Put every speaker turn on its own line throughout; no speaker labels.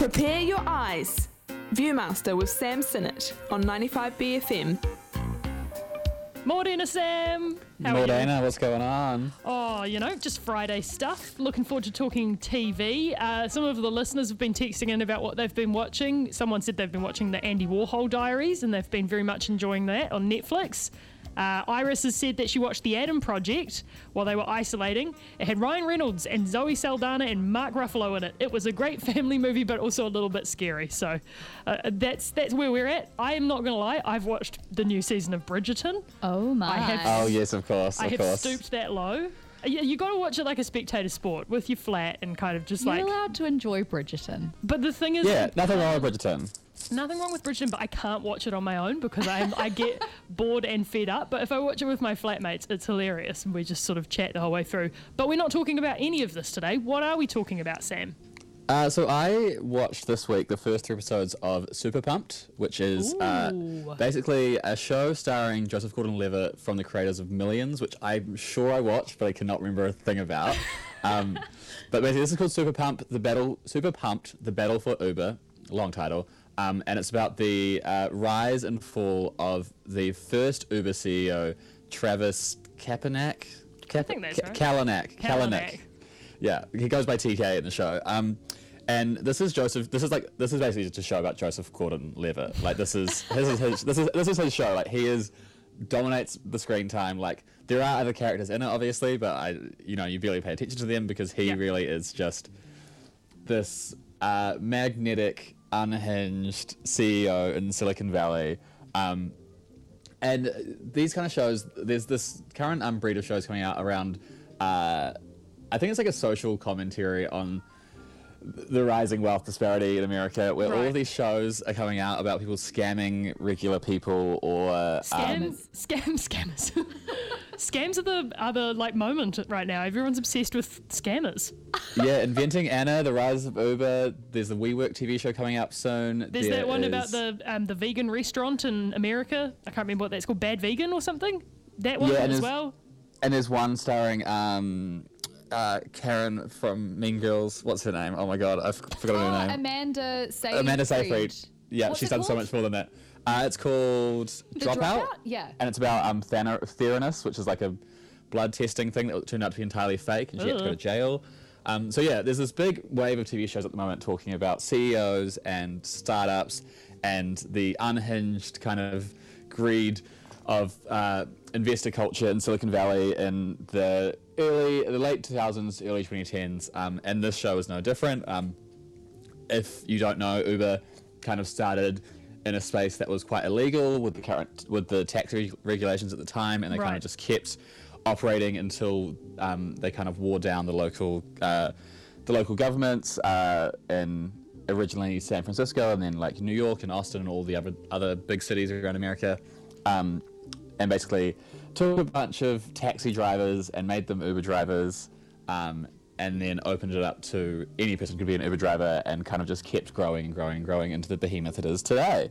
Prepare your eyes. Viewmaster with Sam Sinnott on 95BFM.
Morena, Sam. How are you?
Morena, what's going on?
Oh, just Friday stuff. Looking forward to talking TV. Some of the listeners have been texting in about what they've been watching. Someone said they've been watching the Andy Warhol Diaries and they've been very much enjoying that on Netflix. Iris has said that she watched The Adam Project while they were isolating. It had Ryan Reynolds and Zoe Saldana and Mark Ruffalo in it. It was a great family movie, but also a little bit scary. So that's where we're at. I am not going to lie. I've watched the new season of Bridgerton.
Oh, my.
Oh, yes, of course.
I have stooped that low. You got to watch it like a spectator sport with your flat and kind of just
You're allowed to enjoy Bridgerton.
But the thing is...
Yeah, nothing wrong with Bridgerton.
Nothing wrong with Bridgerton, but I can't watch it on my own because I get bored and fed up. But if I watch it with my flatmates, it's hilarious and we just sort of chat the whole way through. But we're not talking about any of this today. What are we talking about, Sam?
So I watched this week the first 3 episodes of Super Pumped, which is basically a show starring Joseph Gordon-Levitt from the creators of Millions, which I'm sure I watched, but I cannot remember a thing about. But basically, this is called Super Pumped, The Battle for Uber, long title. And it's about the rise and fall of the first Uber CEO, Travis Kalanick.
I think that's right.
Kalanick. Yeah, he goes by TK in the show. And this is basically just a show about Joseph Gordon-Levitt. Like this is his show. Like he dominates the screen time. Like there are other characters in it, obviously, but you barely pay attention to them because he really is just this magnetic, unhinged CEO in Silicon Valley. And these kind of shows, there's this current breed of shows coming out around, I think it's like a social commentary on the rising wealth disparity in America, where all of these shows are coming out about people scamming regular people or...
Scammers. Scams are the moment right now. Everyone's obsessed with scammers.
Yeah, Inventing Anna, The Rise of Uber. There's the WeWork TV show coming up soon.
There's that one about the vegan restaurant in America. I can't remember what that's called. Bad Vegan or something? That one as well.
And there's one starring Karen from Mean Girls. What's her name? Oh my god, I've forgotten her name.
Amanda Seyfried.
Amanda Seyfried. Yeah, she's done so much more than that. It's called Dropout.
Yeah.
And it's about Theranos, which is like a blood testing thing that turned out to be entirely fake, and she had to go to jail. So yeah, there's this big wave of TV shows at the moment talking about CEOs and startups and the unhinged kind of greed of investor culture in Silicon Valley in the late 2000s, early 2010s, and this show is no different. If you don't know, Uber kind of started in a space that was quite illegal with the tax regulations at the time, and they kind of just kept operating until they kind of wore down the local governments in originally San Francisco, and then like New York and Austin and all the other big cities around America, and basically took a bunch of taxi drivers and made them Uber drivers, and then opened it up to any person could be an Uber driver, and kind of just kept growing and growing and growing into the behemoth it is today.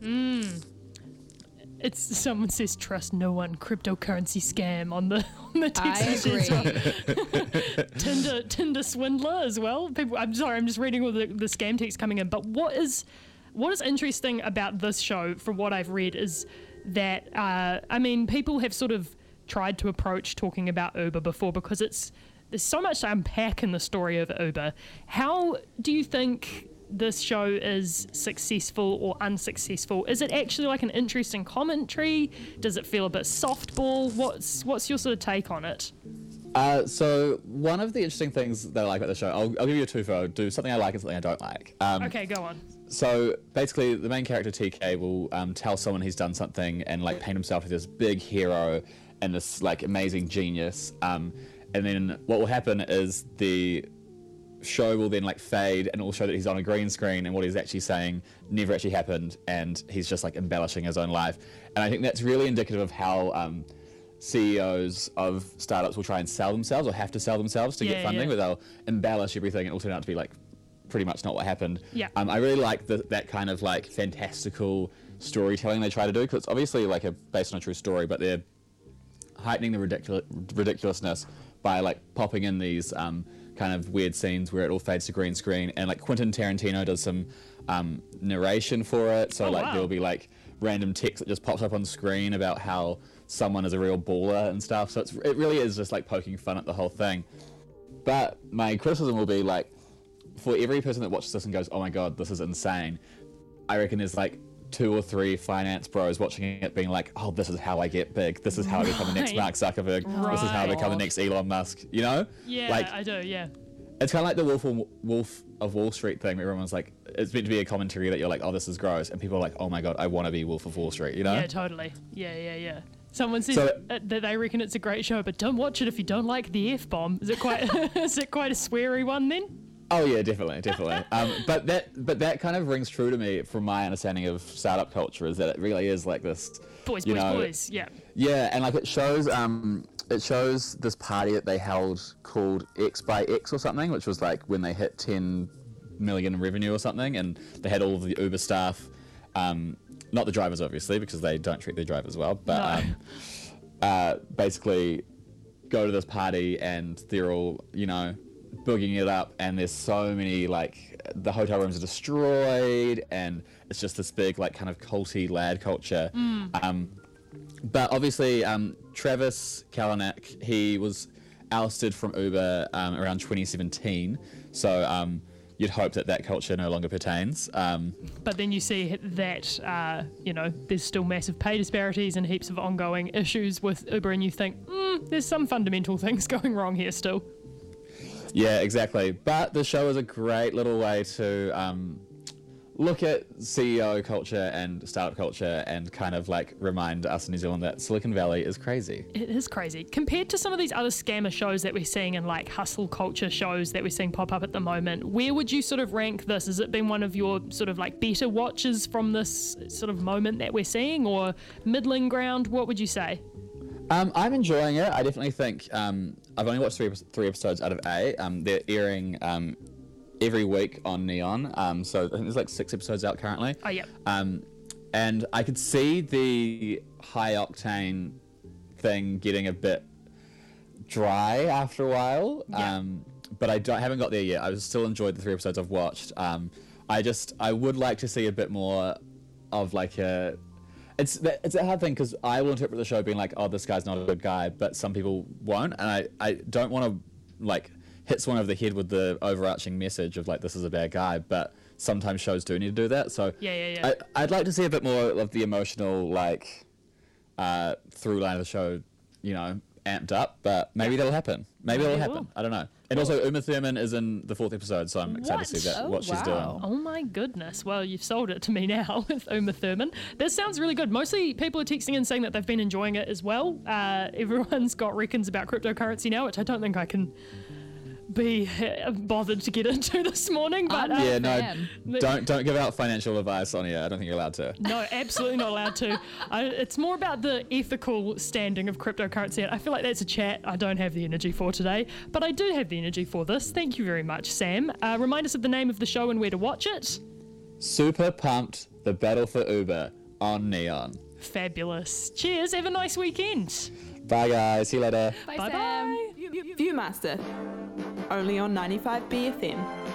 Someone says trust no one, cryptocurrency scam on the text.
I agree.
Tinder swindler as well. I'm sorry, I'm just reading all the scam text coming in. But what is interesting about this show, from what I've read, is that people have sort of tried to approach talking about Uber before because there's so much to unpack in the story of Uber. How do you think this show is successful or unsuccessful? Is it actually like an interesting commentary? Does it feel a bit softball? What's your sort of take on it?
So one of the interesting things that I like about the show, I'll give you a twofold. Do something I like and something I don't like.
Okay, go on.
So basically, the main character TK will tell someone he's done something and like paint himself as this big hero and this like amazing genius. And then what will happen is the show will then like fade, and it will show that he's on a green screen, and what he's actually saying never actually happened, and he's just like embellishing his own life. And I think that's really indicative of how CEOs of startups will try and sell themselves, or have to sell themselves to get funding, where they'll embellish everything and it will turn out to be like pretty much not what happened. I really like that kind of like fantastical storytelling they try to do, because it's obviously like based on a true story, but they're heightening the ridiculousness by like popping in these kind of weird scenes where it all fades to green screen, and like Quentin Tarantino does some narration for it. So like there'll be like random text that just pops up on screen about how someone is a real baller and stuff. So it really is just like poking fun at the whole thing. But my criticism will be like, for every person that watches this and goes, oh my god, this is insane, I reckon there's like 2 or 3 finance bros watching it being like, oh, this is how I get big. This is how I become the next Mark Zuckerberg. This is how I become the next Elon Musk. You know?
Yeah,
like,
I do, yeah.
It's kind of like the Wolf of Wall Street thing, where everyone's like, it's meant to be a commentary that you're like, oh, this is gross. And people are like, oh my god, I want to be Wolf of Wall Street, you know?
Yeah, totally. Yeah. Someone says that they reckon it's a great show, but don't watch it if you don't like the F-bomb. Is it quite a sweary one then?
Oh yeah, definitely. But that kind of rings true to me from my understanding of startup culture, is that it really is like this
boys, yeah.
Yeah, and like it shows this party that they held called X by X or something, which was like when they hit 10 million in revenue or something, and they had all of the Uber staff, not the drivers obviously because they don't treat their drivers well, but basically go to this party and they're all, you know, boogieing it up, and there's so many, like, the hotel rooms are destroyed, and it's just this big like kind of culty lad culture. But obviously Travis Kalanick, he was ousted from Uber around 2017, so you'd hope that culture no longer pertains.
But then you see that, there's still massive pay disparities and heaps of ongoing issues with Uber, and you think, there's some fundamental things going wrong here still.
Yeah, exactly. But the show is a great little way to look at CEO culture and startup culture and kind of like remind us in New Zealand that Silicon Valley is crazy.
It is crazy. Compared to some of these other scammer shows that we're seeing and like hustle culture shows that we're seeing pop up at the moment, where would you sort of rank this? Has it been one of your sort of like better watches from this sort of moment that we're seeing, or middling ground? What would you say?
I'm enjoying it. I definitely think I've only watched three episodes out of 8. They're airing every week on Neon. So I think there's like 6 episodes out currently.
Oh, yeah.
And I could see the high octane thing getting a bit dry after a while.
Yeah.
But I haven't got there yet. I still enjoyed the 3 episodes I've watched. I would like to see a bit more of like a... It's a hard thing because I will interpret the show being like, oh, this guy's not a good guy, but some people won't, and I don't want to like hit someone over the head with the overarching message of like, this is a bad guy, but sometimes shows do need to do that. So
yeah.
I'd like to see a bit more of the emotional like through line of the show, you know, amped up, but maybe that'll happen. Maybe it'll happen. I don't know. And also Uma Thurman is in the 4th episode, so I'm excited to see what she's doing.
Oh my goodness. Well, you've sold it to me now with Uma Thurman. This sounds really good. Mostly people are texting in saying that they've been enjoying it as well. Everyone's got reckons about cryptocurrency now, which I don't think I can be bothered to get into this morning, but
don't give out financial advice on here. I don't think you're allowed to.
No, absolutely not allowed to. It's more about the ethical standing of cryptocurrency. I feel like that's a chat I don't have the energy for today, but I do have the energy for this. Thank you very much, Sam. Remind us of the name of the show and where to watch it.
Super Pumped: The Battle for Uber on Neon.
Fabulous. Cheers. Have a nice weekend.
Bye guys. See you later.
Bye,
Bye
Sam.
bye.
Viewmaster, only on 95 BFM.